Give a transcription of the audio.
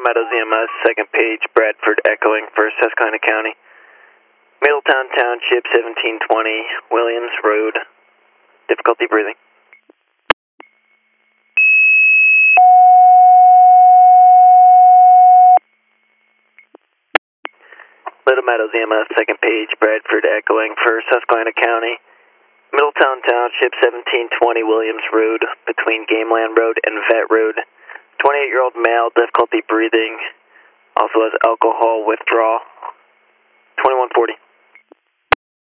Meadows EMS, second page, Bradford echoing for Susquehanna County. Middletown Township, 1720, Williams Road. Difficulty breathing. Little Meadows EMS, second page, Bradford echoing for Susquehanna County. Middletown Township, 1720, Williams Road, between Gameland Road and Vet Road. 28-year-old male, difficulty breathing, also has alcohol withdrawal. 2140.